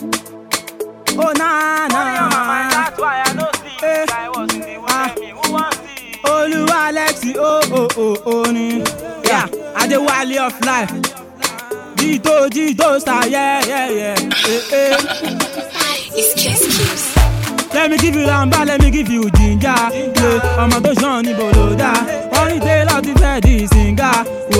Oh nah nah. That's why I don't sleep. I was in the way me who wants see. Oluwa Alexi, oh ni. Yeah, Adewale of life. Jito star, yeah. It's just Kims. Let me give you lamba, let me give you ginger. Ọmọ tó ṣàn ní bòlódà. Wọ́n ní Taylor ti fẹ́ di singer.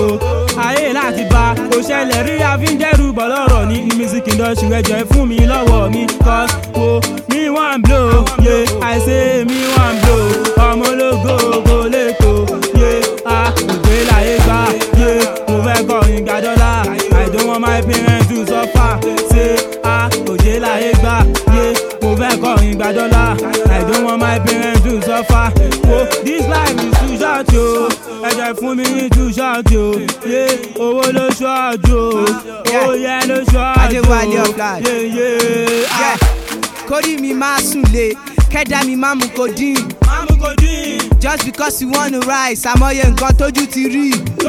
Ayé láti bá kò ṣẹlẹ̀ rí àfíńjẹ́rù bọ̀ lọ́rọ̀ ní music industry ẹjọ́ fún mi lọ́wọ́ mi. Cause me wan blow, yeah, I say me wan blow. Ọmọ ológo kò lè tó, yeah, òjé láyé gbà, yeah, mo fẹ́ kọrin gba dọ́là. I don't want my parents to suffer. Say, òjé láyé gbà, yeah, mo fẹ́ kọrin gba dọ́là. I don't want my parents to suffer. This life is too short, yo. Ẹ̀jẹ̀ fún mi ní too short, yo. Owó ló short, yo. Owó yẹn ló short, yo. Adewale of life. Yeah. Kórìí mi máa sùn lé, kẹ́dá mi máa mú codeine. Just because you wanna rise, àmọye nǹkan tójú ti rí.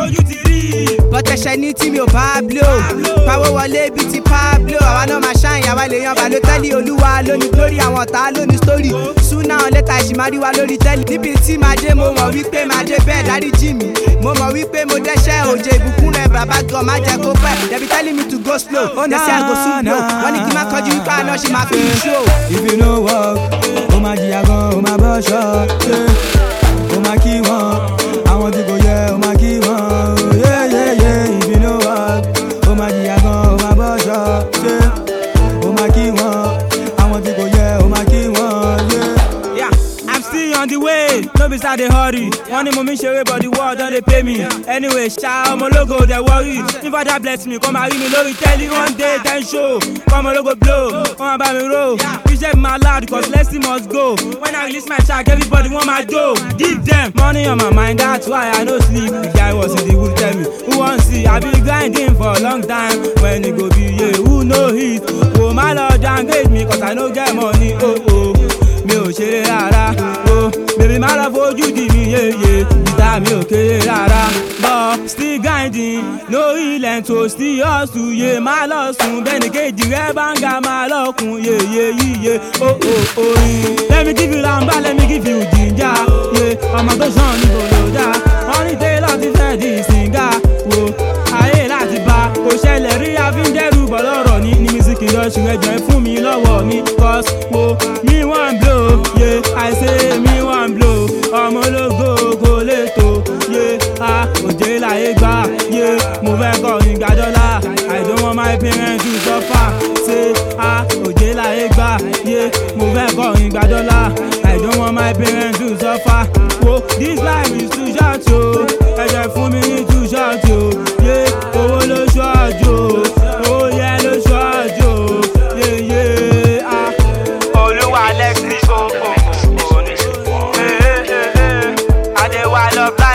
Bọ́tẹ̀ṣẹ̀ ní tí mi ò bá blow. Pawó wọlé bíi ti Pablo. Àwa náà máa ṣáìn, àwa lè yan Balotelli. Olúwa lóní glory, àwọn ọ̀tá lóní story. Sooner or later ìṣì máa rí wa lórí tẹ́lì. Níbi tí màá dé mo mọ̀ wípé màá dé bẹ́ẹ̀ dáríjì mi. Mo mọ̀ wípé mo dẹ́ṣẹ̀ òjò ìbùkún rẹ̀ bàbá gan má jẹ́ kó pẹ́. They be telling me to go slow, they say I go soon blow. Wọ́n ní kí n má kọjú wípé àná ṣe máa fi show. If you no work, ó máa jìyà gan, ó máa bọ́ ṣọ́. Ó máa kí wọn, àwọn tí kò yẹ, ó máa kí wọn. If you no work, ó máa jìyà gan, ó máa bọ́ ṣọ́. Ó máa kí wọn, àwọn tí kò yẹ, ó máa kí wọn. Yeah, I'm still on the way, no be start dey hurry. Wọ́n ní mo mi ṣeré but the world don dey pay me. Anyway, ṣá ọmọ ológo dey worry. If Father bless me, kọ́ máa rí mi lórí tẹ́lí. One day ten show, kọ́ ọmọ ológo blow, wọ́n máa bá mi roll. Iṣẹ́ mi máa loud cause lesson must go. When I release my track, everybody want my dough. Give them money on my mind, that's why I no sleep. The guy was in the wood tell me, who wan see? I been grinding for a long time. When it go be yeah, who know it? Oh my lord, downgrade me cause I no get money. Mi ò ṣeré rárá. Baby má lọ fojú di mi yeye. Ìta mi ò kéré rárá. But still grinding, no relent to still hustle. Ye má lọ sùn, bẹ́ẹ̀ni kejì rẹ̀ bá ń ga má lọ kùn. Yeye. Let me give you lamba, let me give you ginger. Ọmọ tó ṣàn ní bòlódà. Wọ́n ní Taylor ti fẹ́ di singer. Ayé láti bá kò ṣẹlẹ̀ rí àfíńjẹ́rù bọ̀ lọ́rọ̀ ní music industry ẹjọ́ fún mi lọ́wọ́ mi. Cause me wan blow, yeah, I say me wan blow. Ọmọ ológo kò lè tó, òjé láyé gbà, mo fẹ́ kọrin gba dọ́là. I don't want my parents to suffer. Say, òjé láyé gbà, mo fẹ́ kọrin gba dọ́là. I don't want my parents to suffer. This life is too short, yo. Ẹ̀jẹ̀ fún mi ní too short, yo. Owó ló short, yo. Owó yẹn ló short, yo. Oluwa Alexi, Adewale of life.